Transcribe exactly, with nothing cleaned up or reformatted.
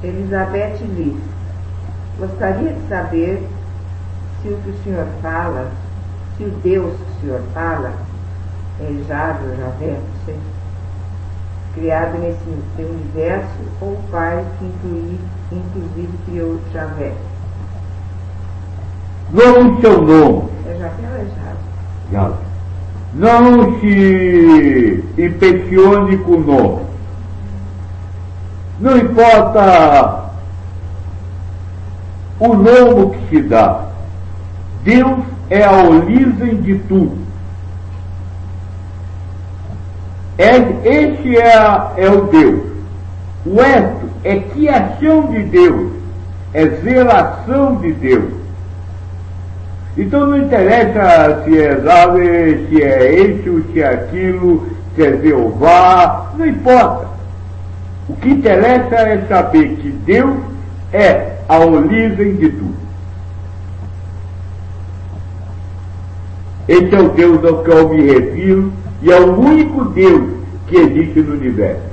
Elizabeth diz: gostaria de saber se o que o senhor fala, se o Deus que o senhor fala é Javé ou Javé, não sei, criado nesse universo, ou o pai que inclui, inclusive criou Javé? Não seu nome. É Javé ou é Javé? Javé. Não se impressione com o nome. Não importa o nome que se dá. Deus é a origem de tudo. É, esse é, é o Deus. O resto é criação de Deus, é zelação de Deus. Então não interessa se é Javé, se é esse, se é aquilo, se é Jeová, não importa. O que interessa é saber que Deus é a origem de tudo. Esse é o Deus ao qual eu me refiro e é o único Deus que existe no universo.